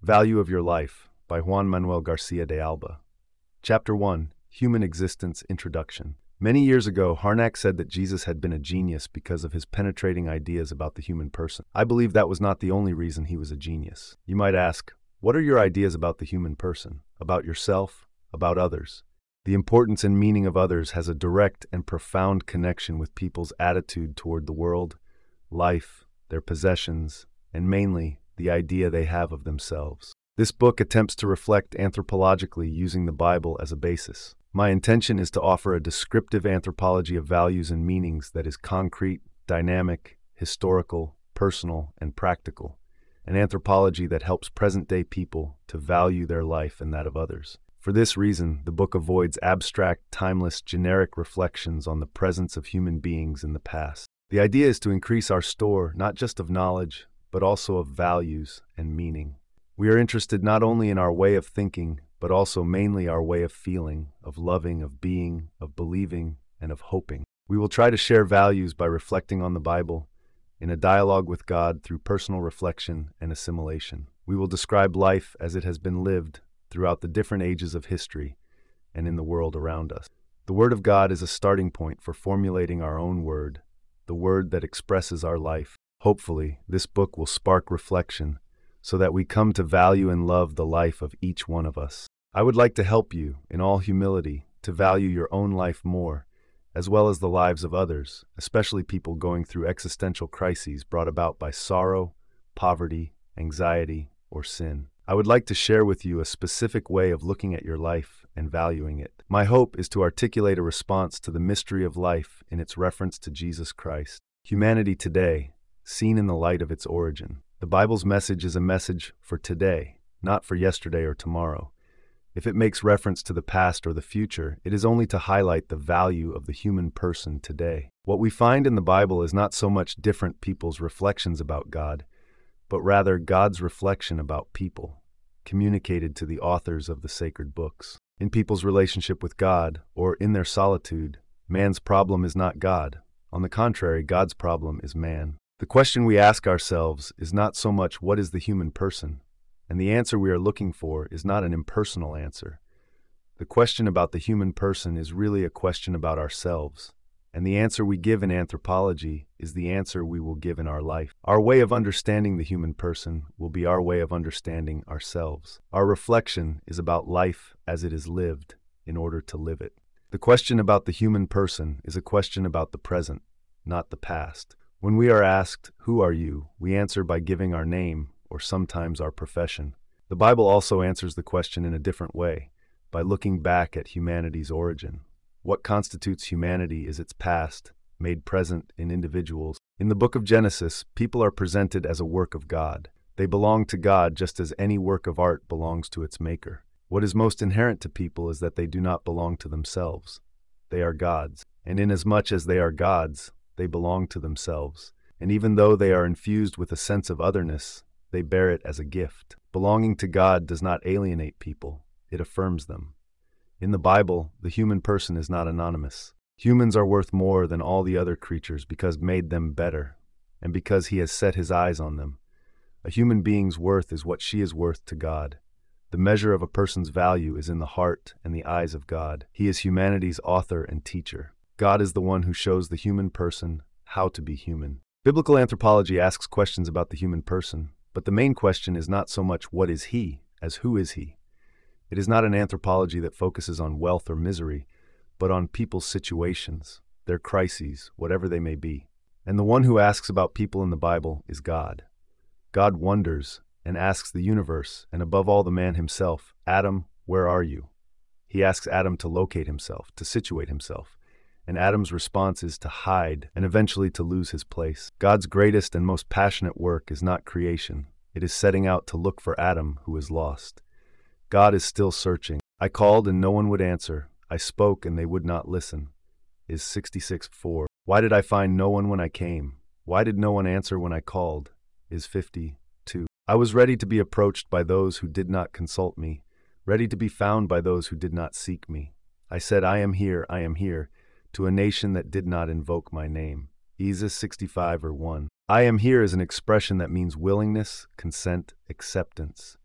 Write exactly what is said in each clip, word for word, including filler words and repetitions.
Value of Your Life by Juan Manuel Garcia de Alba. Chapter one. Human Existence Introduction. Many years ago, Harnack said that Jesus had been a genius because of his penetrating ideas about the human person. I believe that was not the only reason he was a genius. You might ask, what are your ideas about the human person? About yourself? About others? The importance and meaning of others has a direct and profound connection with people's attitude toward the world, life, their possessions, and mainly, the idea they have of themselves. This book attempts to reflect anthropologically using the Bible as a basis. My intention is to offer a descriptive anthropology of values and meanings that is concrete, dynamic, historical, personal, and practical. An anthropology that helps present-day people to value their life and that of others. For this reason, the book avoids abstract, timeless, generic reflections on the presence of human beings in the past. The idea is to increase our store not just of knowledge, but also of values and meaning. We are interested not only in our way of thinking, but also mainly our way of feeling, of loving, of being, of believing, and of hoping. We will try to share values by reflecting on the Bible, in a dialogue with God through personal reflection and assimilation. We will describe life as it has been lived throughout the different ages of history and in the world around us. The Word of God is a starting point for formulating our own word, the word that expresses our life. Hopefully, this book will spark reflection so that we come to value and love the life of each one of us. I would like to help you, in all humility, to value your own life more, as well as the lives of others, especially people going through existential crises brought about by sorrow, poverty, anxiety, or sin. I would like to share with you a specific way of looking at your life and valuing it. My hope is to articulate a response to the mystery of life in its reference to Jesus Christ. Humanity today, seen in the light of its origin. The Bible's message is a message for today, not for yesterday or tomorrow. If it makes reference to the past or the future, it is only to highlight the value of the human person today. What we find in the Bible is not so much different people's reflections about God, but rather God's reflection about people, communicated to the authors of the sacred books. In people's relationship with God, or in their solitude, man's problem is not God. On the contrary, God's problem is man. The question we ask ourselves is not so much what is the human person, and the answer we are looking for is not an impersonal answer. The question about the human person is really a question about ourselves, and the answer we give in anthropology is the answer we will give in our life. Our way of understanding the human person will be our way of understanding ourselves. Our reflection is about life as it is lived in order to live it. The question about the human person is a question about the present, not the past. When we are asked, "Who are you?" we answer by giving our name, or sometimes our profession. The Bible also answers the question in a different way, by looking back at humanity's origin. What constitutes humanity is its past, made present in individuals. In the book of Genesis, people are presented as a work of God. They belong to God just as any work of art belongs to its maker. What is most inherent to people is that they do not belong to themselves. They are God's, and inasmuch as they are God's, they belong to themselves, and even though they are infused with a sense of otherness, they bear it as a gift. Belonging to God does not alienate people, it affirms them. In the Bible, the human person is not anonymous. Humans are worth more than all the other creatures because made them better, and because He has set His eyes on them. A human being's worth is what she is worth to God. The measure of a person's value is in the heart and the eyes of God. He is humanity's author and teacher. God is the one who shows the human person how to be human. Biblical anthropology asks questions about the human person, but the main question is not so much what is he, as who is he. It is not an anthropology that focuses on wealth or misery, but on people's situations, their crises, whatever they may be. And the one who asks about people in the Bible is God. God wonders and asks the universe, and above all the man himself, "Adam, where are you?" He asks Adam to locate himself, to situate himself. And Adam's response is to hide and eventually to lose his place. God's greatest and most passionate work is not creation. It is setting out to look for Adam who is lost. God is still searching. I called and no one would answer. I spoke and they would not listen. Is sixty-six four. Why did I find no one when I came? Why did no one answer when I called? Is fifty-two. I was ready to be approached by those who did not consult me, ready to be found by those who did not seek me. I said, I am here, I am here, to a nation that did not invoke my name. Ezekiel sixty-five or one. I am here is an expression that means willingness, consent, acceptance.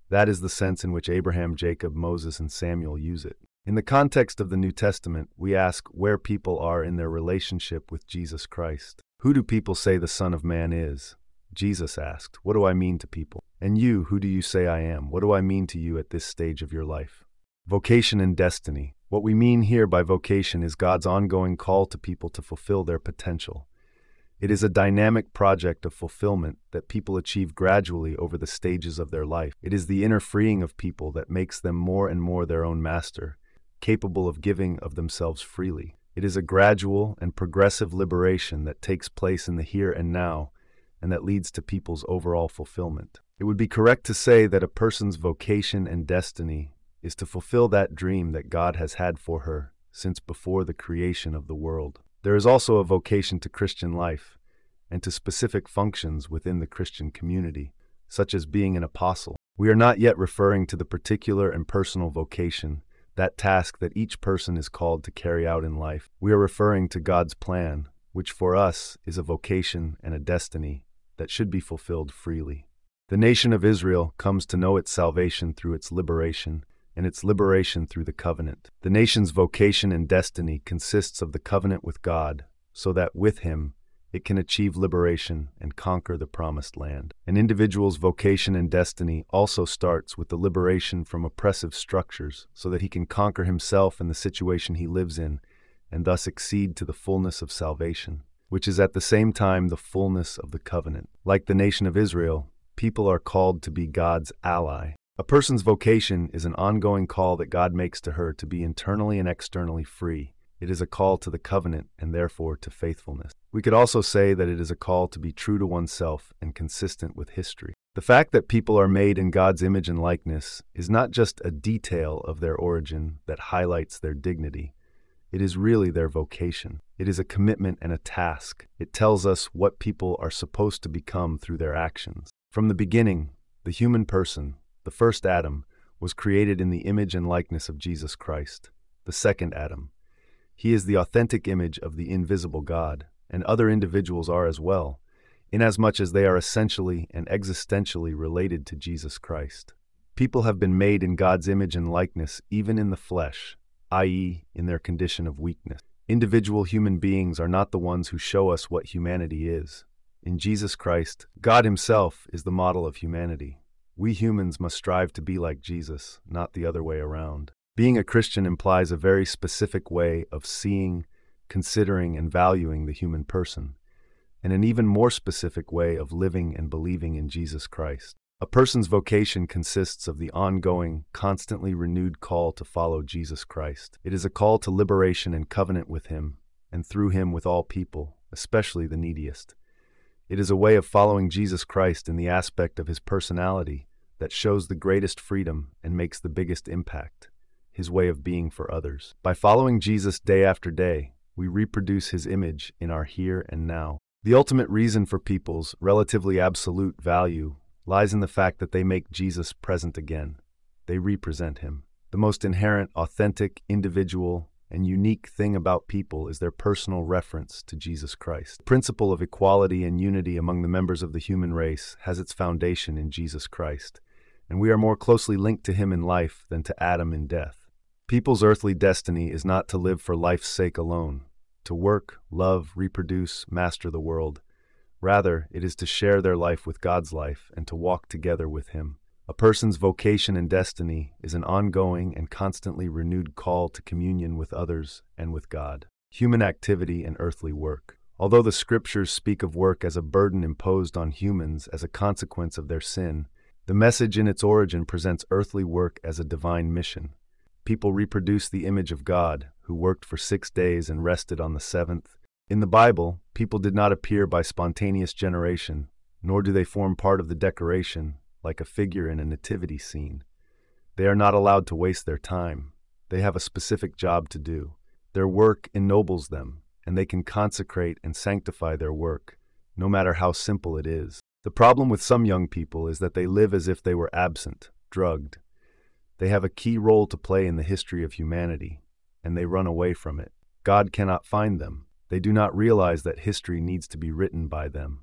That is the sense in which Abraham, Jacob, Moses, and Samuel use it. In the context of the New Testament, we ask where people are in their relationship with Jesus Christ. Who do people say the Son of Man is? Jesus asked, "What do I mean to people? And you, who do you say I am? What do I mean to you at this stage of your life?" Vocation and destiny. What we mean here by vocation is God's ongoing call to people to fulfill their potential. It is a dynamic project of fulfillment that people achieve gradually over the stages of their life. It is the inner freeing of people that makes them more and more their own master, capable of giving of themselves freely. It is a gradual and progressive liberation that takes place in the here and now, and that leads to people's overall fulfillment. It would be correct to say that a person's vocation and destiny is to fulfill that dream that God has had for her since before the creation of the world. There is also a vocation to Christian life and to specific functions within the Christian community, such as being an apostle. We are not yet referring to the particular and personal vocation, that task that each person is called to carry out in life. We are referring to God's plan, which for us is a vocation and a destiny that should be fulfilled freely. The nation of Israel comes to know its salvation through its liberation, and its liberation through the covenant. The nation's vocation and destiny consists of the covenant with God, so that with Him it can achieve liberation and conquer the promised land. An individual's vocation and destiny also starts with the liberation from oppressive structures, so that he can conquer himself and the situation he lives in, and thus accede to the fullness of salvation, which is at the same time the fullness of the covenant. Like the nation of Israel, people are called to be God's ally. A person's vocation is an ongoing call that God makes to her to be internally and externally free. It is a call to the covenant and therefore to faithfulness. We could also say that it is a call to be true to oneself and consistent with history. The fact that people are made in God's image and likeness is not just a detail of their origin that highlights their dignity. It is really their vocation. It is a commitment and a task. It tells us what people are supposed to become through their actions. From the beginning, the human person, the first Adam, was created in the image and likeness of Jesus Christ, the second Adam. He is the authentic image of the invisible God, and other individuals are as well, inasmuch as they are essentially and existentially related to Jesus Christ. People have been made in God's image and likeness even in the flesh, that is, in their condition of weakness. Individual human beings are not the ones who show us what humanity is. In Jesus Christ, God Himself is the model of humanity. We humans must strive to be like Jesus, not the other way around. Being a Christian implies a very specific way of seeing, considering, and valuing the human person, and an even more specific way of living and believing in Jesus Christ. A person's vocation consists of the ongoing, constantly renewed call to follow Jesus Christ. It is a call to liberation and covenant with Him, and through Him with all people, especially the neediest. It is a way of following Jesus Christ in the aspect of His personality that shows the greatest freedom and makes the biggest impact, His way of being for others. By following Jesus day after day, we reproduce His image in our here and now. The ultimate reason for people's relatively absolute value lies in the fact that they make Jesus present again. They represent Him. The most inherent, authentic, individual, and unique thing about people is their personal reference to Jesus Christ. The principle of equality and unity among the members of the human race has its foundation in Jesus Christ, and we are more closely linked to Him in life than to Adam in death. People's earthly destiny is not to live for life's sake alone, to work, love, reproduce, master the world. Rather, it is to share their life with God's life and to walk together with Him. A person's vocation and destiny is an ongoing and constantly renewed call to communion with others and with God. Human activity and earthly work. Although the Scriptures speak of work as a burden imposed on humans as a consequence of their sin, the message in its origin presents earthly work as a divine mission. People reproduce the image of God, who worked for six days and rested on the seventh. In the Bible, people did not appear by spontaneous generation, nor do they form part of the decoration, like a figure in a nativity scene. They are not allowed to waste their time. They have a specific job to do. Their work ennobles them, and they can consecrate and sanctify their work, no matter how simple it is. The problem with some young people is that they live as if they were absent, drugged. They have a key role to play in the history of humanity, and they run away from it. God cannot find them. They do not realize that history needs to be written by them.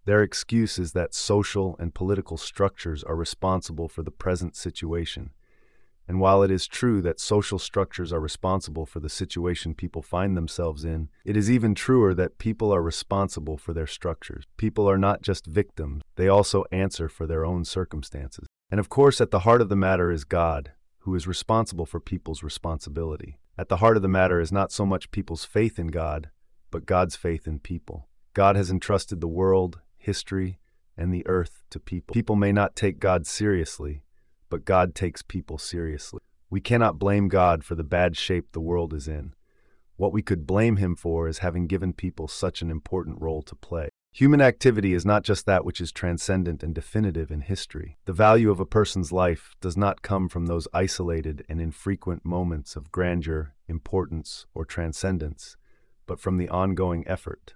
Their excuse is that social and political structures are responsible for the present situation. And while it is true that social structures are responsible for the situation people find themselves in, it is even truer that people are responsible for their structures. People are not just victims, they also answer for their own circumstances. And of course, at the heart of the matter is God, who is responsible for people's responsibility. At the heart of the matter is not so much people's faith in God, but God's faith in people. God has entrusted the world, history, and the earth to people. People may not take God seriously, but God takes people seriously. We cannot blame God for the bad shape the world is in. What we could blame him for is having given people such an important role to play. Human activity is not just that which is transcendent and definitive in history. The value of a person's life does not come from those isolated and infrequent moments of grandeur, importance, or transcendence, but from the ongoing effort.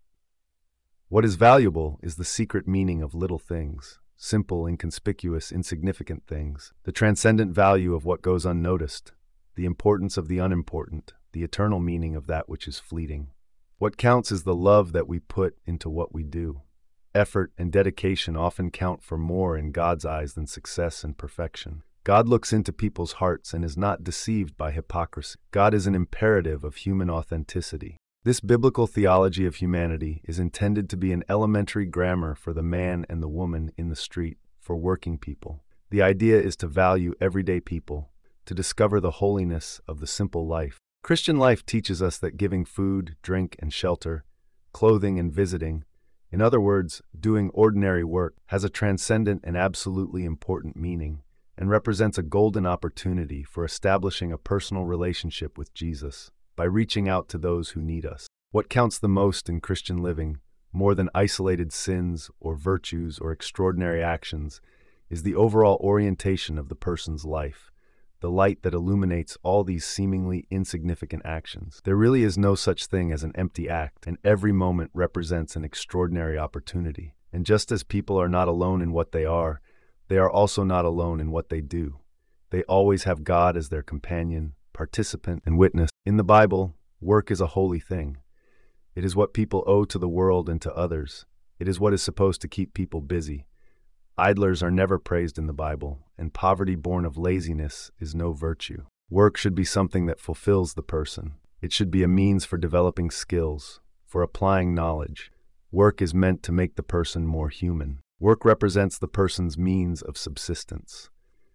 What is valuable is the secret meaning of little things. Simple, inconspicuous, insignificant things, the transcendent value of what goes unnoticed, the importance of the unimportant, the eternal meaning of that which is fleeting. What counts is the love that we put into what we do. Effort and dedication often count for more in God's eyes than success and perfection. God looks into people's hearts and is not deceived by hypocrisy. God is an imperative of human authenticity. This biblical theology of humanity is intended to be an elementary grammar for the man and the woman in the street, for working people. The idea is to value everyday people, to discover the holiness of the simple life. Christian life teaches us that giving food, drink, and shelter, clothing and visiting, in other words, doing ordinary work, has a transcendent and absolutely important meaning, and represents a golden opportunity for establishing a personal relationship with Jesus, by reaching out to those who need us. What counts the most in Christian living, more than isolated sins or virtues or extraordinary actions, is the overall orientation of the person's life, the light that illuminates all these seemingly insignificant actions. There really is no such thing as an empty act, and every moment represents an extraordinary opportunity. And just as people are not alone in what they are, they are also not alone in what they do. They always have God as their companion, participant, and witness. In the Bible, work is a holy thing. It is what people owe to the world and to others. It is what is supposed to keep people busy. Idlers are never praised in the Bible, and poverty born of laziness is no virtue. Work should be something that fulfills the person. It should be a means for developing skills, for applying knowledge. Work is meant to make the person more human. Work represents the person's means of subsistence.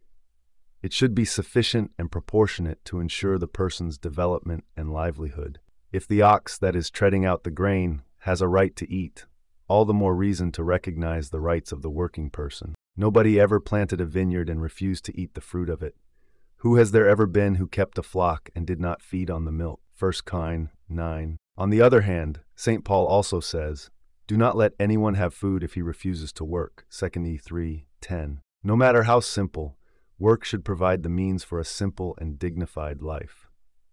It should be sufficient and proportionate to ensure the person's development and livelihood. If the ox that is treading out the grain has a right to eat, all the more reason to recognize the rights of the working person. Nobody ever planted a vineyard and refused to eat the fruit of it. Who has there ever been who kept a flock and did not feed on the milk? First Kings nine. On the other hand, Saint Paul also says, "Do not let anyone have food if he refuses to work." Second Timothy three ten. No matter how simple, work should provide the means for a simple and dignified life.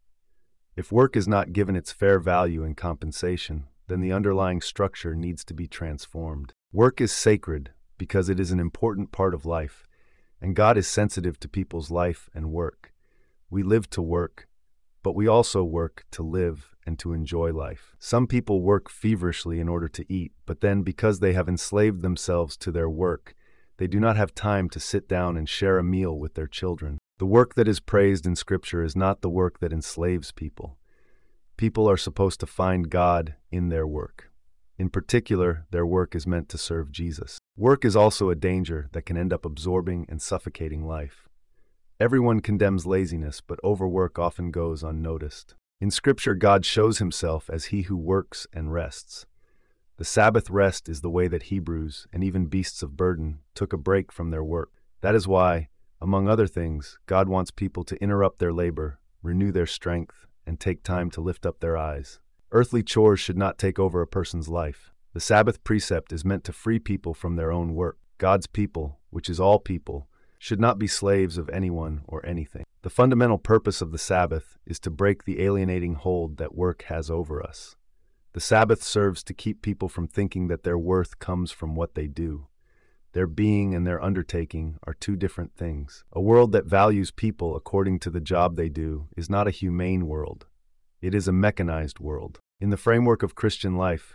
If work is not given its fair value and compensation, then the underlying structure needs to be transformed. Work is sacred because it is an important part of life, and God is sensitive to people's life and work. We live to work, but we also work to live and to enjoy life. Some people work feverishly in order to eat, but then because they have enslaved themselves to their work, they do not have time to sit down and share a meal with their children. The work that is praised in Scripture is not the work that enslaves people. People are supposed to find God in their work. In particular, their work is meant to serve Jesus. Work is also a danger that can end up absorbing and suffocating life. Everyone condemns laziness, but overwork often goes unnoticed. In Scripture, God shows himself as he who works and rests. The Sabbath rest is the way that Hebrews, and even beasts of burden, took a break from their work. That is why, among other things, God wants people to interrupt their labor, renew their strength, and take time to lift up their eyes. Earthly chores should not take over a person's life. The Sabbath precept is meant to free people from their own work. God's people, which is all people, should not be slaves of anyone or anything. The fundamental purpose of the Sabbath is to break the alienating hold that work has over us. The Sabbath serves to keep people from thinking that their worth comes from what they do. Their being and their undertaking are two different things. A world that values people according to the job they do is not a humane world. It is a mechanized world. In the framework of Christian life,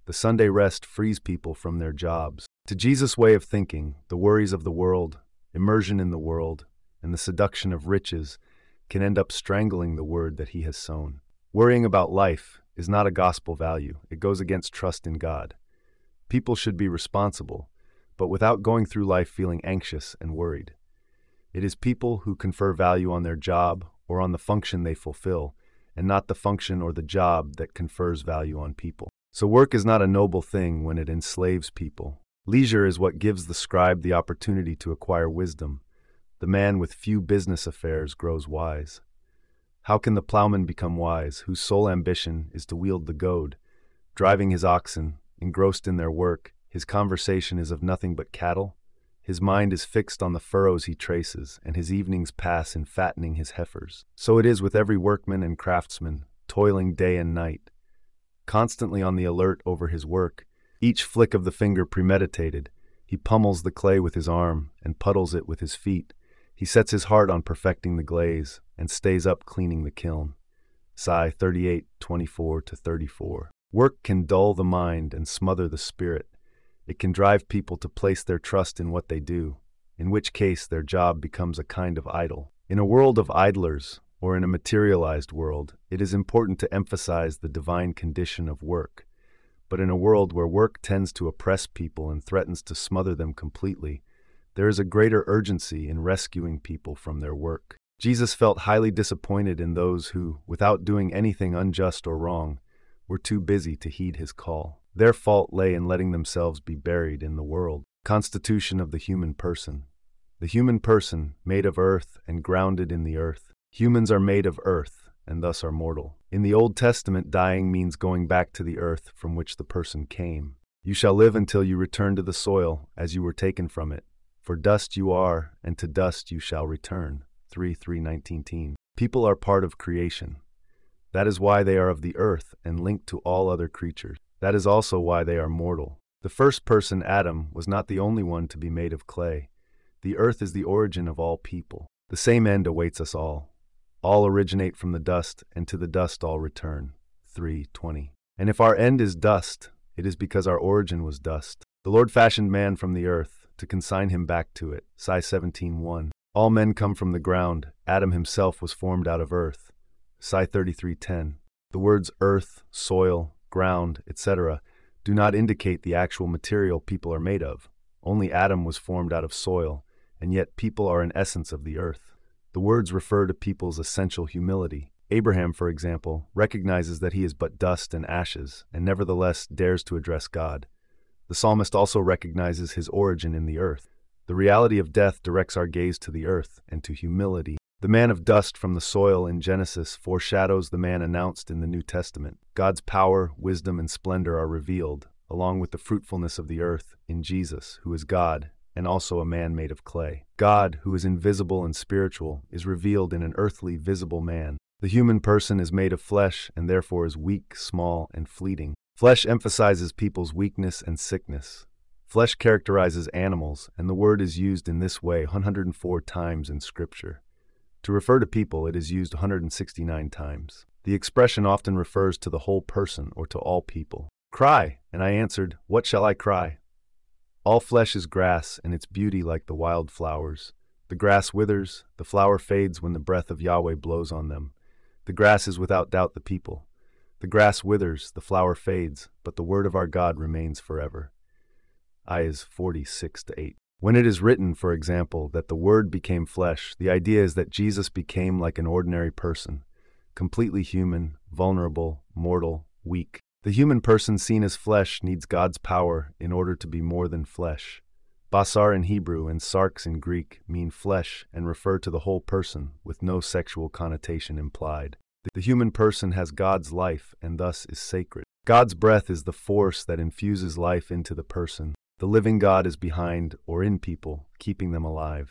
The Sunday rest frees people from their jobs. To Jesus' way of thinking, the worries of the world, immersion in the world, and the seduction of riches can end up strangling the word that he has sown. Worrying about life is not a gospel value. It goes against trust in God. People should be responsible, but without going through life feeling anxious and worried. It is people who confer value on their job or on the function they fulfill, and not the function or the job that confers value on people. So work is not a noble thing when it enslaves people. Leisure is what gives the scribe the opportunity to acquire wisdom. The man with few business affairs grows wise. How can the plowman become wise, whose sole ambition is to wield the goad? Driving his oxen, engrossed in their work, his conversation is of nothing but cattle. His mind is fixed on the furrows he traces, and his evenings pass in fattening his heifers. So it is with every workman and craftsman, toiling day and night, constantly on the alert over his work, each flick of the finger premeditated. He pummels the clay with his arm and puddles it with his feet. He sets his heart on perfecting the glaze and stays up cleaning the kiln. Psalm thirty-eight, twenty-four to thirty-four. Work can dull the mind and smother the spirit. It can drive people to place their trust in what they do, in which case their job becomes a kind of idol. In a world of idlers, or in a materialized world, it is important to emphasize the divine condition of work. But in a world where work tends to oppress people and threatens to smother them completely, there is a greater urgency in rescuing people from their work. Jesus felt highly disappointed in those who, without doing anything unjust or wrong, were too busy to heed his call. Their fault lay in letting themselves be buried in the world. Constitution of the human person. The human person, made of earth and grounded in the earth. Humans are made of earth, and thus are mortal. In the Old Testament, dying means going back to the earth from which the person came. You shall live until you return to the soil, as you were taken from it. For dust you are, and to dust you shall return. three three nineteen. People are part of creation. That is why they are of the earth and linked to all other creatures. That is also why they are mortal. The first person, Adam, was not the only one to be made of clay. The earth is the origin of all people. The same end awaits us all. All originate from the dust, and to the dust all return. three twenty. And if our end is dust, it is because our origin was dust. The Lord fashioned man from the earth, to consign him back to it. Psalm seventeen one. All men come from the ground. Adam himself was formed out of earth. Psalm thirty-three ten. The words earth, soil, ground, et cetera do not indicate the actual material people are made of. Only Adam was formed out of soil, and yet people are an essence of the earth. The words refer to people's essential humility. Abraham, for example, recognizes that he is but dust and ashes, and nevertheless dares to address God. The psalmist also recognizes his origin in the earth. The reality of death directs our gaze to the earth and to humility. The man of dust from the soil in Genesis foreshadows the man announced in the New Testament. God's power, wisdom, and splendor are revealed, along with the fruitfulness of the earth, in Jesus, who is God, and also a man made of clay. God, who is invisible and spiritual, is revealed in an earthly, visible man. The human person is made of flesh and therefore is weak, small, and fleeting. Flesh emphasizes people's weakness and sickness. Flesh characterizes animals, and the word is used in this way one hundred four times in Scripture. To refer to people, it is used one hundred sixty-nine times. The expression often refers to the whole person or to all people. Cry, and I answered, what shall I cry? All flesh is grass, and its beauty like the wild flowers. The grass withers, the flower fades when the breath of Yahweh blows on them. The grass is without doubt the people. The grass withers, the flower fades, but the word of our God remains forever. Isaiah forty-six to eight. When it is written, for example, that the Word became flesh, the idea is that Jesus became like an ordinary person, completely human, vulnerable, mortal, weak. The human person seen as flesh needs God's power in order to be more than flesh. Basar in Hebrew and sarx in Greek mean flesh and refer to the whole person, with no sexual connotation implied. The human person has God's life and thus is sacred. God's breath is the force that infuses life into the person. The living God is behind or in people, keeping them alive.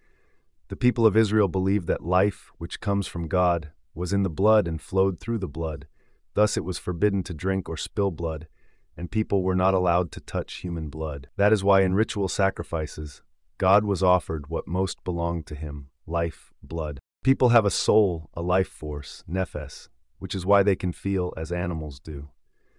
The people of Israel believed that life, which comes from God, was in the blood and flowed through the blood. Thus it was forbidden to drink or spill blood, and people were not allowed to touch human blood. That is why in ritual sacrifices, God was offered what most belonged to him, life, blood. People have a soul, a life force, nephes, which is why they can feel as animals do.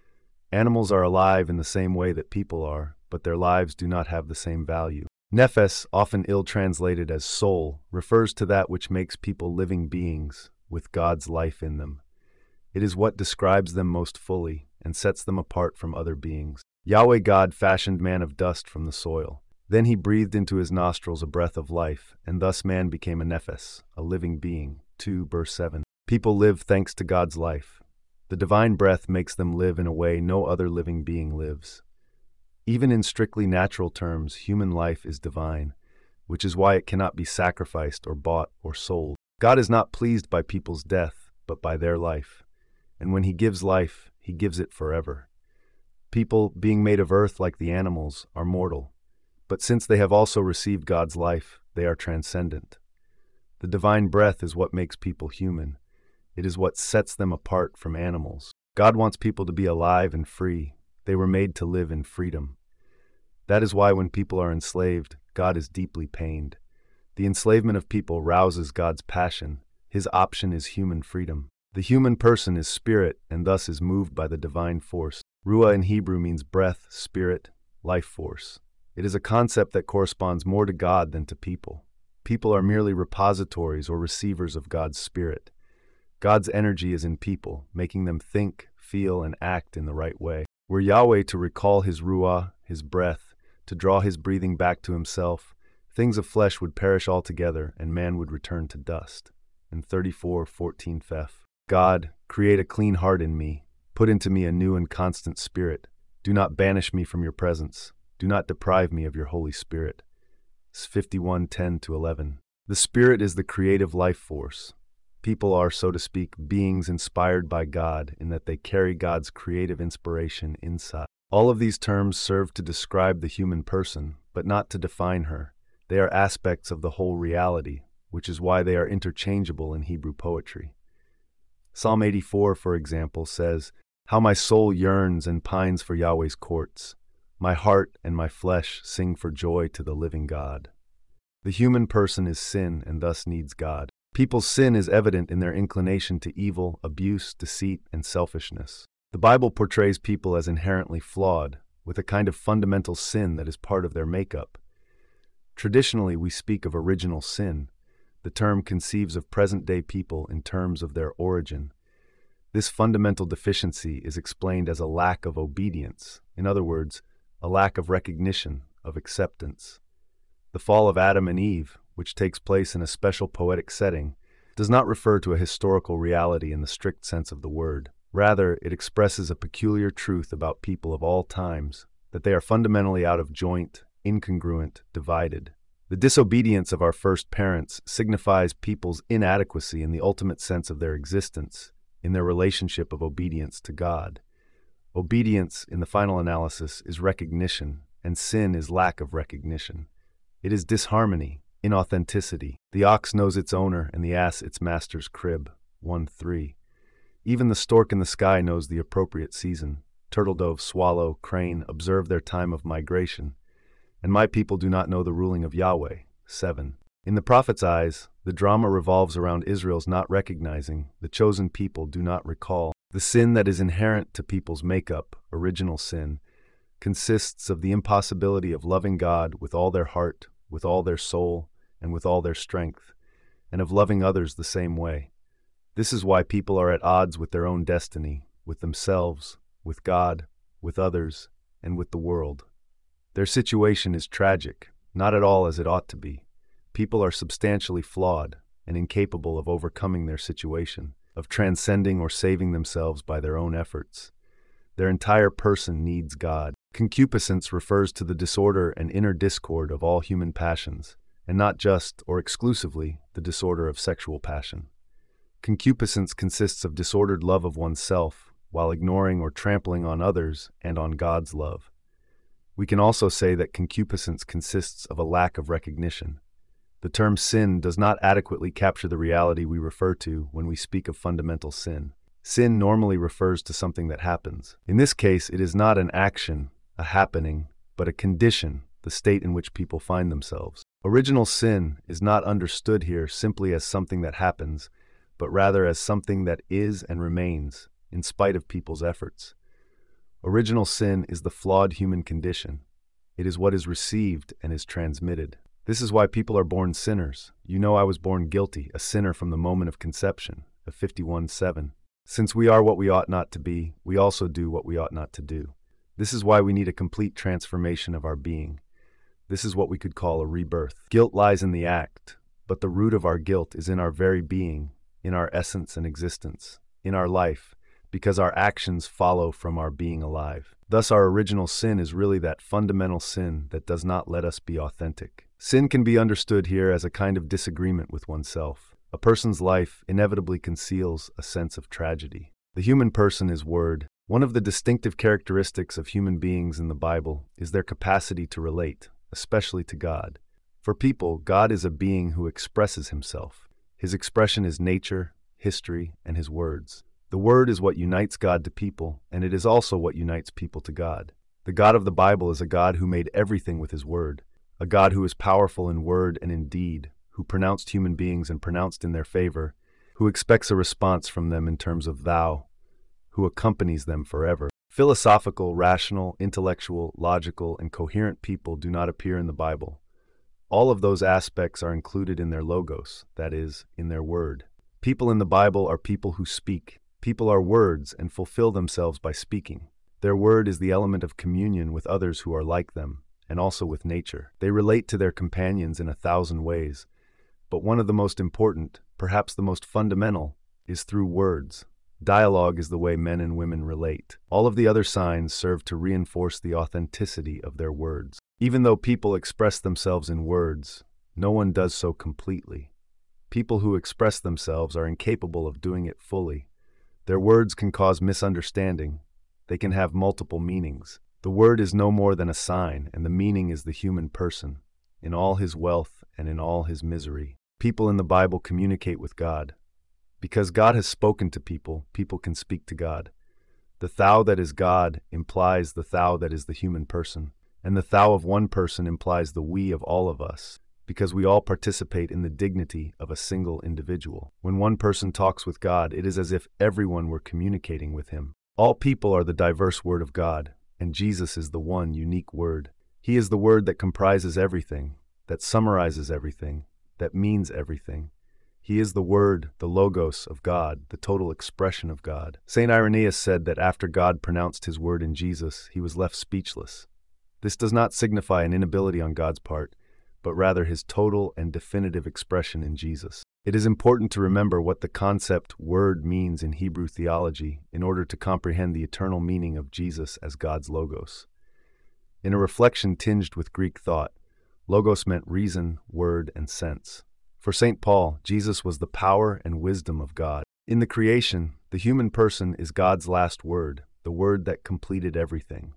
Animals are alive in the same way that people are, but their lives do not have the same value. Nephes, often ill-translated as soul, refers to that which makes people living beings, with God's life in them. It is what describes them most fully and sets them apart from other beings. Yahweh God fashioned man of dust from the soil. Then he breathed into his nostrils a breath of life, and thus man became a nephes, a living being. two verse seven. People live thanks to God's life. The divine breath makes them live in a way no other living being lives. Even in strictly natural terms, human life is divine, which is why it cannot be sacrificed or bought or sold. God is not pleased by people's death, but by their life. And when he gives life, he gives it forever. People, being made of earth like the animals, are mortal. But since they have also received God's life, they are transcendent. The divine breath is what makes people human. It is what sets them apart from animals. God wants people to be alive and free. They were made to live in freedom. That is why when people are enslaved, God is deeply pained. The enslavement of people rouses God's passion. His option is human freedom. The human person is spirit and thus is moved by the divine force. Ruah in Hebrew means breath, spirit, life force. It is a concept that corresponds more to God than to people. People are merely repositories or receivers of God's spirit. God's energy is in people, making them think, feel, and act in the right way. Were Yahweh to recall his ruah, his breath, to draw his breathing back to himself, things of flesh would perish altogether and man would return to dust. In thirty-four fourteen Fef. God, create a clean heart in me. Put into me a new and constant spirit. Do not banish me from your presence. Do not deprive me of your Holy Spirit. fifty-one ten to eleven. The Spirit is the creative life force. People are, so to speak, beings inspired by God in that they carry God's creative inspiration inside. All of these terms serve to describe the human person, but not to define her. They are aspects of the whole reality, which is why they are interchangeable in Hebrew poetry. Psalm eighty-four, for example, says, "How my soul yearns and pines for Yahweh's courts. My heart and my flesh sing for joy to the living God." The human person is sin and thus needs God. People's sin is evident in their inclination to evil, abuse, deceit, and selfishness. The Bible portrays people as inherently flawed, with a kind of fundamental sin that is part of their makeup. Traditionally, we speak of original sin. The term conceives of present-day people in terms of their origin. This fundamental deficiency is explained as a lack of obedience, in other words, a lack of recognition, of acceptance. The fall of Adam and Eve, which takes place in a special poetic setting, does not refer to a historical reality in the strict sense of the word. Rather, it expresses a peculiar truth about people of all times, that they are fundamentally out of joint, incongruent, divided. The disobedience of our first parents signifies people's inadequacy in the ultimate sense of their existence, in their relationship of obedience to God. Obedience, in the final analysis, is recognition, and sin is lack of recognition. It is disharmony, inauthenticity. The ox knows its owner and the ass its master's crib. one three. Even the stork in the sky knows the appropriate season. Turtledove, swallow, crane observe their time of migration. And my people do not know the ruling of Yahweh. seven. In the prophet's eyes, the drama revolves around Israel's not recognizing, the chosen people do not recall. The sin that is inherent to people's makeup, original sin, consists of the impossibility of loving God with all their heart, with all their soul, and with all their strength, and of loving others the same way. This is why people are at odds with their own destiny, with themselves, with God, with others, and with the world. Their situation is tragic, not at all as it ought to be. People are substantially flawed and incapable of overcoming their situation, of transcending or saving themselves by their own efforts. Their entire person needs God. Concupiscence refers to the disorder and inner discord of all human passions, and not just, or exclusively, the disorder of sexual passion. Concupiscence consists of disordered love of oneself, while ignoring or trampling on others and on God's love. We can also say that concupiscence consists of a lack of recognition. The term sin does not adequately capture the reality we refer to when we speak of fundamental sin. Sin normally refers to something that happens. In this case, it is not an action, a happening, but a condition, the state in which people find themselves. Original sin is not understood here simply as something that happens, but rather as something that is and remains, in spite of people's efforts. Original sin is the flawed human condition. It is what is received and is transmitted. This is why people are born sinners. You know I was born guilty, a sinner from the moment of conception, of fifty-one seven. Since we are what we ought not to be, we also do what we ought not to do. This is why we need a complete transformation of our being. This is what we could call a rebirth. Guilt lies in the act, but the root of our guilt is in our very being, in our essence and existence, in our life, because our actions follow from our being alive. Thus, our original sin is really that fundamental sin that does not let us be authentic. Sin can be understood here as a kind of disagreement with oneself. A person's life inevitably conceals a sense of tragedy. The human person is word. One of the distinctive characteristics of human beings in the Bible is their capacity to relate, especially to God. For people, God is a being who expresses himself. His expression is nature, history, and his words. The Word is what unites God to people, and it is also what unites people to God. The God of the Bible is a God who made everything with his Word, a God who is powerful in word and in deed, who pronounced human beings and pronounced in their favor, who expects a response from them in terms of thou, who accompanies them forever. Philosophical, rational, intellectual, logical, and coherent people do not appear in the Bible. All of those aspects are included in their logos, that is, in their word. People in the Bible are people who speak. People are words and fulfill themselves by speaking. Their word is the element of communion with others who are like them, and also with nature. They relate to their companions in a thousand ways, but one of the most important, perhaps the most fundamental, is through words. Dialogue is the way men and women relate. All of the other signs serve to reinforce the authenticity of their words. Even though people express themselves in words, no one does so completely. People who express themselves are incapable of doing it fully. Their words can cause misunderstanding. They can have multiple meanings. The word is no more than a sign, and the meaning is the human person, in all his wealth and in all his misery. People in the Bible communicate with God. Because God has spoken to people, people can speak to God. The thou that is God implies the thou that is the human person, and the thou of one person implies the we of all of us, because we all participate in the dignity of a single individual. When one person talks with God, it is as if everyone were communicating with him. All people are the diverse word of God, and Jesus is the one unique word. He is the word that comprises everything, that summarizes everything, that means everything. He is the word, the logos of God, the total expression of God. Saint Irenaeus said that after God pronounced his word in Jesus, he was left speechless. This does not signify an inability on God's part, but rather his total and definitive expression in Jesus. It is important to remember what the concept word means in Hebrew theology in order to comprehend the eternal meaning of Jesus as God's logos. In a reflection tinged with Greek thought, logos meant reason, word, and sense. For Saint Paul, Jesus was the power and wisdom of God. In the creation, the human person is God's last word, the word that completed everything.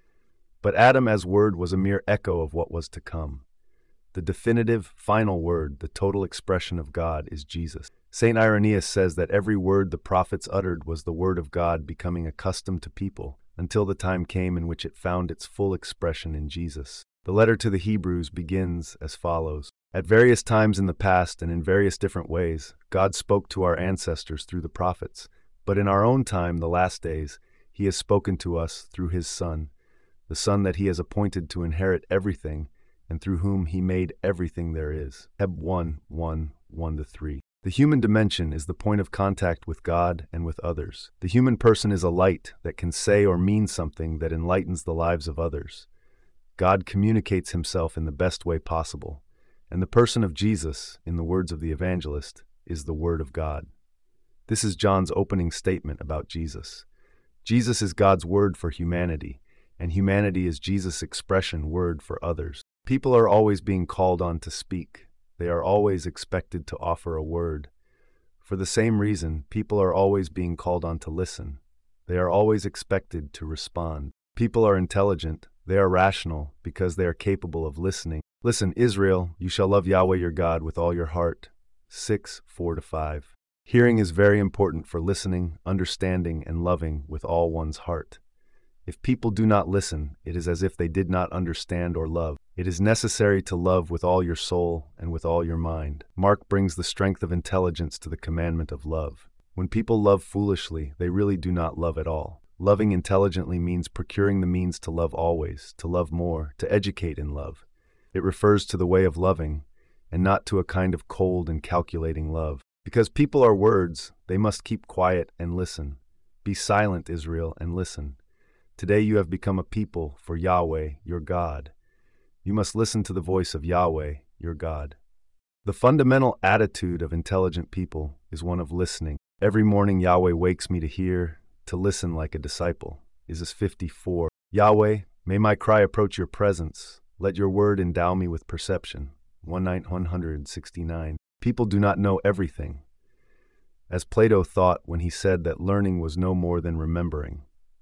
But Adam as word was a mere echo of what was to come. The definitive, final word, the total expression of God, is Jesus. Saint Irenaeus says that every word the prophets uttered was the word of God becoming accustomed to people, until the time came in which it found its full expression in Jesus. The letter to the Hebrews begins as follows. At various times in the past and in various different ways, God spoke to our ancestors through the prophets, but in our own time, the last days, he has spoken to us through his Son, the Son that he has appointed to inherit everything, and through whom he made everything there is. Heb one, one, one to three. The human dimension is the point of contact with God and with others. The human person is a light that can say or mean something that enlightens the lives of others. God communicates himself in the best way possible, and the person of Jesus, in the words of the evangelist, is the Word of God. This is John's opening statement about Jesus. Jesus is God's word for humanity, and humanity is Jesus' expression word for others. People are always being called on to speak. They are always expected to offer a word. For the same reason, people are always being called on to listen. They are always expected to respond. People are intelligent. They are rational because they are capable of listening. Listen, Israel, you shall love Yahweh your God with all your heart. six, four to five. Hearing is very important for listening, understanding, and loving with all one's heart. If people do not listen, it is as if they did not understand or love. It is necessary to love with all your soul and with all your mind. Mark brings the strength of intelligence to the commandment of love. When people love foolishly, they really do not love at all. Loving intelligently means procuring the means to love always, to love more, to educate in love. It refers to the way of loving, and not to a kind of cold and calculating love. Because people are words, they must keep quiet and listen. Be silent, Israel, and listen. Today you have become a people for Yahweh, your God. You must listen to the voice of Yahweh, your God. The fundamental attitude of intelligent people is one of listening. Every morning Yahweh wakes me to hear, to listen like a disciple. Isaiah fifty-four. Yahweh, may my cry approach your presence. Let your word endow me with perception. one sixty-nine. People do not know everything. As Plato thought when he said that learning was no more than remembering.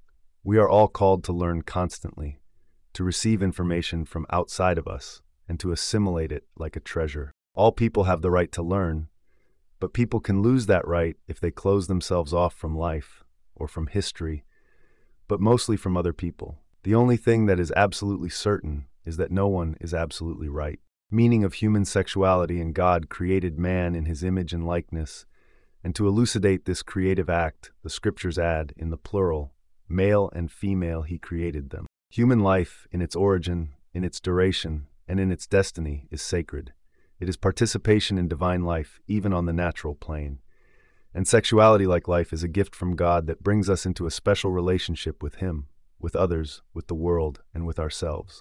We are all called to learn constantly, to receive information from outside of us, and to assimilate it like a treasure. All people have the right to learn, but people can lose that right if they close themselves off from life, or from history, but mostly from other people. The only thing that is absolutely certain is that no one is absolutely right. Meaning of human sexuality, and God created man in his image and likeness, and to elucidate this creative act, the scriptures add, in the plural, male and female he created them. Human life, in its origin, in its duration, and in its destiny, is sacred. It is participation in divine life, even on the natural plane. And sexuality, like life, is a gift from God that brings us into a special relationship with Him, with others, with the world, and with ourselves.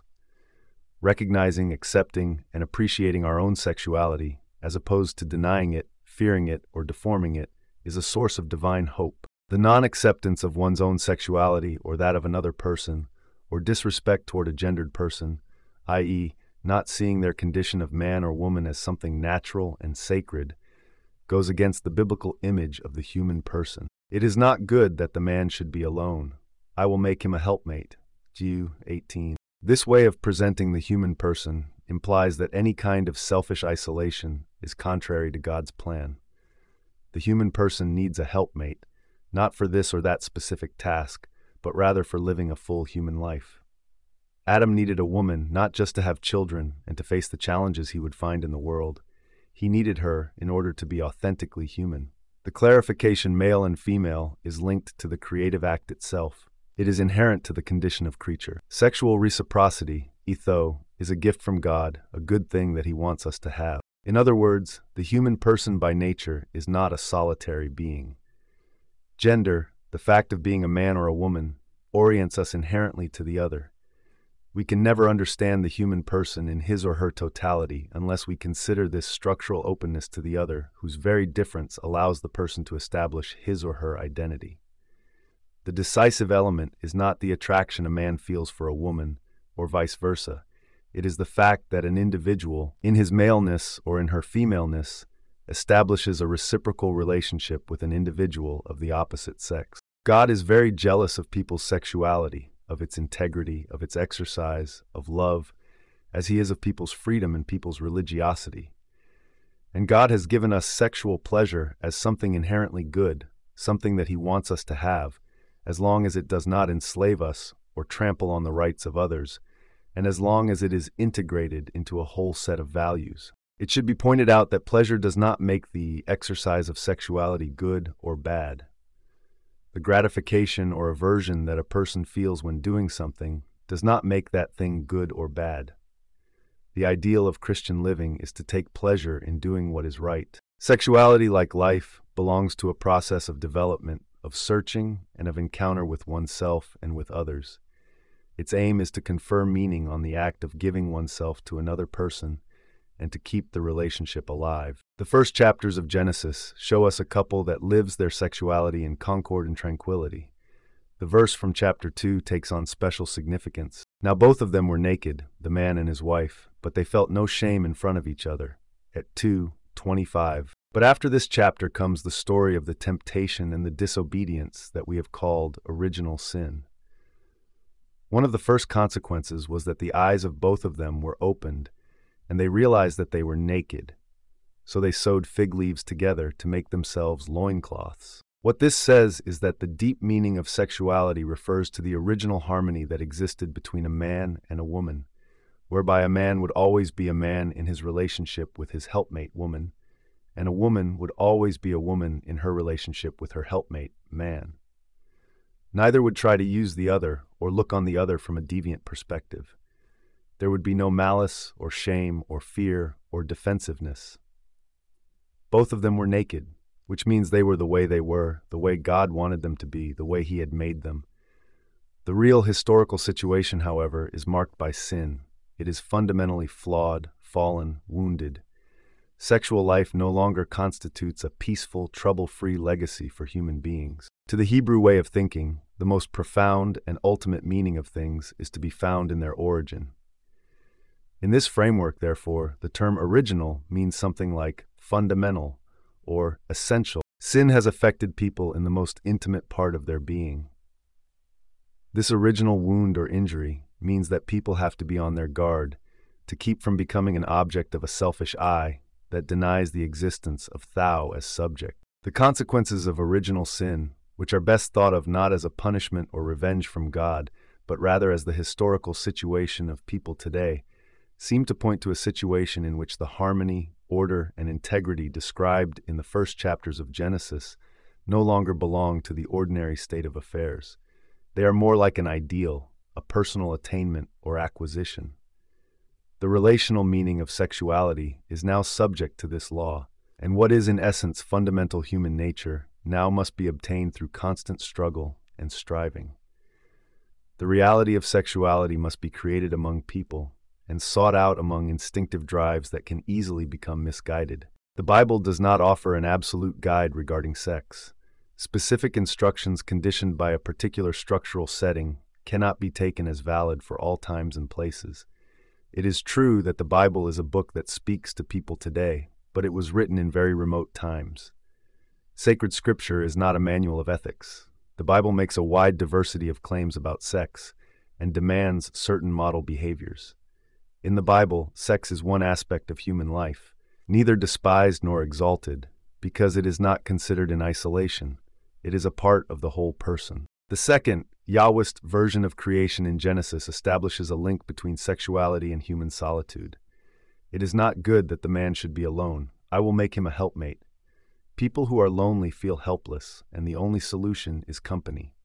Recognizing, accepting, and appreciating our own sexuality, as opposed to denying it, fearing it, or deforming it, is a source of divine hope. The non-acceptance of one's own sexuality or that of another person, or disrespect toward a gendered person, that is, not seeing their condition of man or woman as something natural and sacred, goes against the biblical image of the human person. It is not good that the man should be alone. I will make him a helpmate. Jude eighteen. This way of presenting the human person implies that any kind of selfish isolation is contrary to God's plan. The human person needs a helpmate, not for this or that specific task, but rather for living a full human life. Adam needed a woman not just to have children and to face the challenges he would find in the world. He needed her in order to be authentically human. The clarification male and female is linked to the creative act itself. It is inherent to the condition of creature. Sexual reciprocity, etho, is a gift from God, a good thing that He wants us to have. In other words, the human person by nature is not a solitary being. Gender, the fact of being a man or a woman, orients us inherently to the other. We can never understand the human person in his or her totality unless we consider this structural openness to the other, whose very difference allows the person to establish his or her identity. The decisive element is not the attraction a man feels for a woman, or vice versa. It is the fact that an individual, in his maleness or in her femaleness, establishes a reciprocal relationship with an individual of the opposite sex. God is very jealous of people's sexuality, of its integrity, of its exercise, of love, as He is of people's freedom and people's religiosity. And God has given us sexual pleasure as something inherently good, something that He wants us to have, as long as it does not enslave us or trample on the rights of others, and as long as it is integrated into a whole set of values. It should be pointed out that pleasure does not make the exercise of sexuality good or bad. The gratification or aversion that a person feels when doing something does not make that thing good or bad. The ideal of Christian living is to take pleasure in doing what is right. Sexuality, like life, belongs to a process of development, of searching, and of encounter with oneself and with others. Its aim is to confer meaning on the act of giving oneself to another person and to keep the relationship alive. The first chapters of Genesis show us a couple that lives their sexuality in concord and tranquility. The verse from chapter two takes on special significance. Now both of them were naked, the man and his wife, but they felt no shame in front of each other. At two twenty-five. But after this chapter comes the story of the temptation and the disobedience that we have called original sin. One of the first consequences was that the eyes of both of them were opened, and they realized that they were naked. So they sewed fig leaves together to make themselves loincloths. What this says is that the deep meaning of sexuality refers to the original harmony that existed between a man and a woman, whereby a man would always be a man in his relationship with his helpmate woman, and a woman would always be a woman in her relationship with her helpmate man. Neither would try to use the other or look on the other from a deviant perspective. There would be no malice or shame or fear or defensiveness. Both of them were naked, which means they were the way they were, the way God wanted them to be, the way He had made them. The real historical situation, however, is marked by sin. It is fundamentally flawed, fallen, wounded. Sexual life no longer constitutes a peaceful, trouble-free legacy for human beings. To the Hebrew way of thinking, the most profound and ultimate meaning of things is to be found in their origin. In this framework, therefore, the term original means something like fundamental or essential. Sin has affected people in the most intimate part of their being. This original wound or injury means that people have to be on their guard to keep from becoming an object of a selfish I that denies the existence of thou as subject. The consequences of original sin, which are best thought of not as a punishment or revenge from God, but rather as the historical situation of people today, seem to point to a situation in which the harmony, order, and integrity described in the first chapters of Genesis no longer belong to the ordinary state of affairs. They are more like an ideal, a personal attainment or acquisition. The relational meaning of sexuality is now subject to this law, and what is in essence fundamental human nature now must be obtained through constant struggle and striving. The reality of sexuality must be created among people and sought out among instinctive drives that can easily become misguided. The Bible does not offer an absolute guide regarding sex. Specific instructions conditioned by a particular structural setting cannot be taken as valid for all times and places. It is true that the Bible is a book that speaks to people today, but it was written in very remote times. Sacred Scripture is not a manual of ethics. The Bible makes a wide diversity of claims about sex and demands certain model behaviors. In the Bible, sex is one aspect of human life, neither despised nor exalted, because it is not considered in isolation. It is a part of the whole person. The second, Yahwist version of creation in Genesis establishes a link between sexuality and human solitude. It is not good that the man should be alone. I will make him a helpmate. People who are lonely feel helpless, and the only solution is company.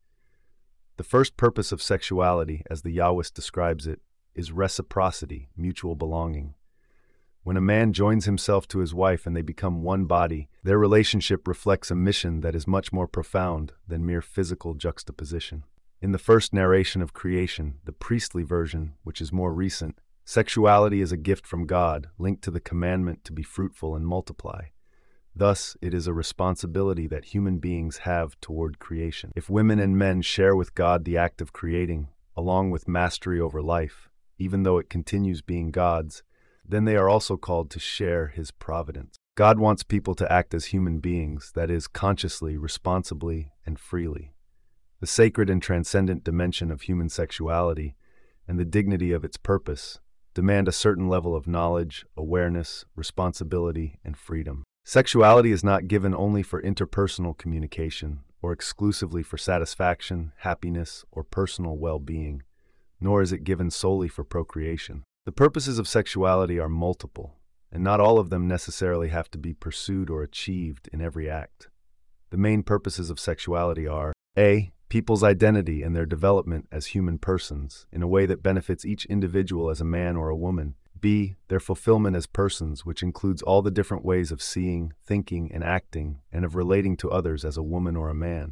The first purpose of sexuality, as the Yahwist describes it, is reciprocity, mutual belonging. When a man joins himself to his wife and they become one body, their relationship reflects a mission that is much more profound than mere physical juxtaposition. In the first narration of creation, the priestly version, which is more recent, sexuality is a gift from God, linked to the commandment to be fruitful and multiply. Thus, it is a responsibility that human beings have toward creation. If women and men share with God the act of creating, along with mastery over life, even though it continues being God's, then they are also called to share His providence. God wants people to act as human beings, that is, consciously, responsibly, and freely. The sacred and transcendent dimension of human sexuality and the dignity of its purpose demand a certain level of knowledge, awareness, responsibility, and freedom. Sexuality is not given only for interpersonal communication or exclusively for satisfaction, happiness, or personal well-being, nor is it given solely for procreation. The purposes of sexuality are multiple, and not all of them necessarily have to be pursued or achieved in every act. The main purposes of sexuality are A. People's identity and their development as human persons in a way that benefits each individual as a man or a woman. B. Their fulfillment as persons, which includes all the different ways of seeing, thinking, and acting, and of relating to others as a woman or a man.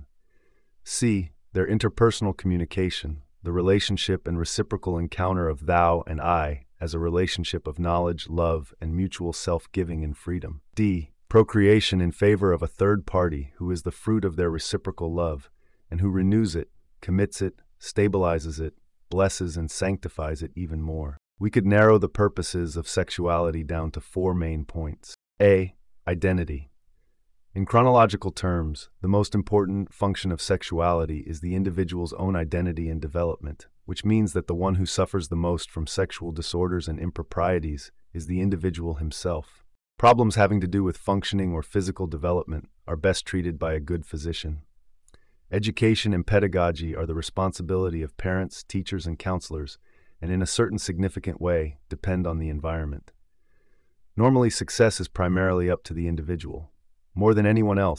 C. Their interpersonal communication, the relationship and reciprocal encounter of thou and I as a relationship of knowledge, love, and mutual self-giving and freedom. D. Procreation in favor of a third party who is the fruit of their reciprocal love, and who renews it, commits it, stabilizes it, blesses and sanctifies it even more. We could narrow the purposes of sexuality down to four main points. A. Identity. In chronological terms, the most important function of sexuality is the individual's own identity and development, which means that the one who suffers the most from sexual disorders and improprieties is the individual himself. Problems having to do with functioning or physical development are best treated by a good physician. Education and pedagogy are the responsibility of parents, teachers, and counselors, and in a certain significant way, depend on the environment. Normally, success is primarily up to the individual. More than anyone else,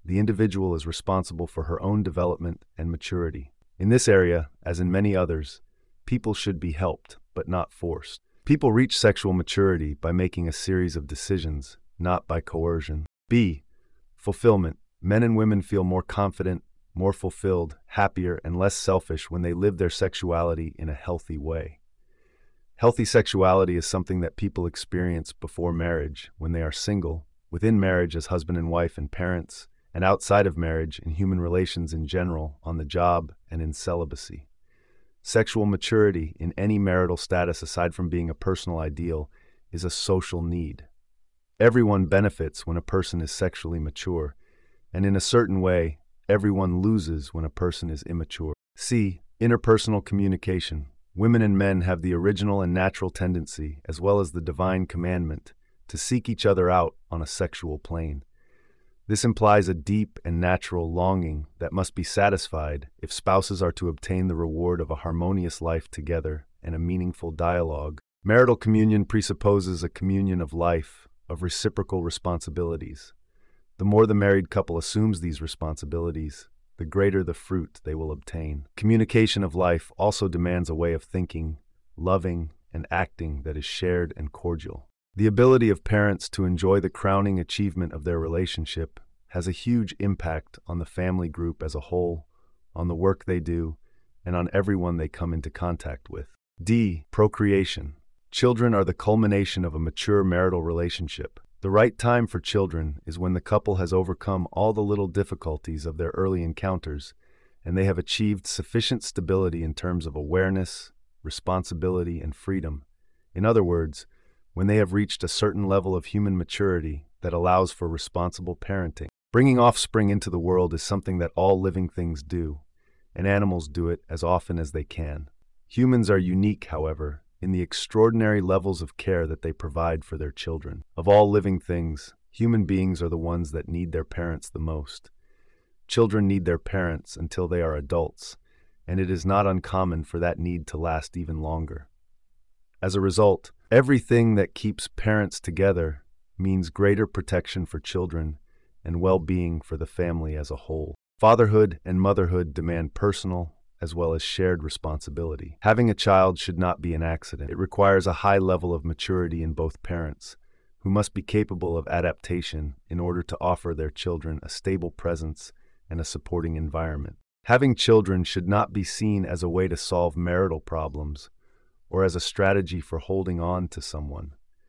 the individual is responsible for her own development and maturity. In this area, as in many others, people should be helped, but not forced. People reach sexual maturity by making a series of decisions, not by coercion. B. Fulfillment. Men and women feel more confident, more fulfilled, happier, and less selfish when they live their sexuality in a healthy way. Healthy sexuality is something that people experience before marriage, when they are single, within marriage as husband and wife and parents, and outside of marriage in human relations in general, on the job, and in celibacy. Sexual maturity in any marital status aside from being a personal ideal is a social need. Everyone benefits when a person is sexually mature, and in a certain way, everyone loses when a person is immature. C. Interpersonal communication. Women and men have the original and natural tendency, as well as the divine commandment, to seek each other out on a sexual plane. This implies a deep and natural longing that must be satisfied if spouses are to obtain the reward of a harmonious life together and a meaningful dialogue. Marital communion presupposes a communion of life, of reciprocal responsibilities. The more the married couple assumes these responsibilities, the greater the fruit they will obtain. Communication of life also demands a way of thinking, loving, and acting that is shared and cordial. The ability of parents to enjoy the crowning achievement of their relationship has a huge impact on the family group as a whole, on the work they do, and on everyone they come into contact with. D. Procreation. Children are the culmination of a mature marital relationship. The right time for children is when the couple has overcome all the little difficulties of their early encounters, and they have achieved sufficient stability in terms of awareness, responsibility, and freedom. In other words, when they have reached a certain level of human maturity that allows for responsible parenting. Bringing offspring into the world is something that all living things do, and animals do it as often as they can. Humans are unique, however, in the extraordinary levels of care that they provide for their children. Of all living things, human beings are the ones that need their parents the most. Children need their parents until they are adults, and it is not uncommon for that need to last even longer. As a result, everything that keeps parents together means greater protection for children and well-being for the family as a whole. Fatherhood and motherhood demand personal as well as shared responsibility. Having a child should not be an accident. It requires a high level of maturity in both parents, who must be capable of adaptation in order to offer their children a stable presence and a supporting environment. Having children should not be seen as a way to solve marital problems or as a strategy for holding on to someone.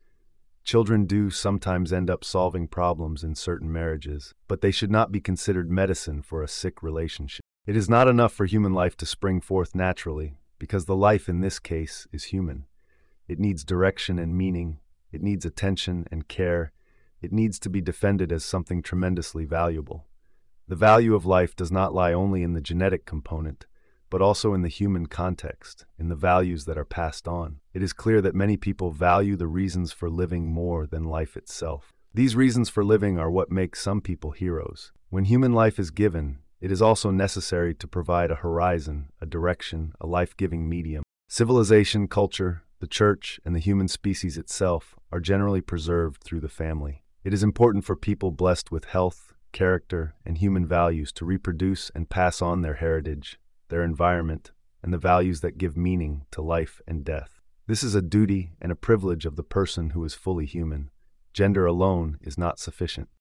Children do sometimes end up solving problems in certain marriages, but they should not be considered medicine for a sick relationship. It is not enough for human life to spring forth naturally, because the life in this case is human. It needs direction and meaning, it needs attention and care, it needs to be defended as something tremendously valuable. The value of life does not lie only in the genetic component, but also in the human context, in the values that are passed on. It is clear that many people value the reasons for living more than life itself. These reasons for living are what make some people heroes. When human life is given, it is also necessary to provide a horizon, a direction, a life-giving medium. Civilization, culture, the church, and the human species itself are generally preserved through the family. It is important for people blessed with health, character, and human values to reproduce and pass on their heritage, their environment, and the values that give meaning to life and death. This is a duty and a privilege of the person who is fully human. Gender alone is not sufficient.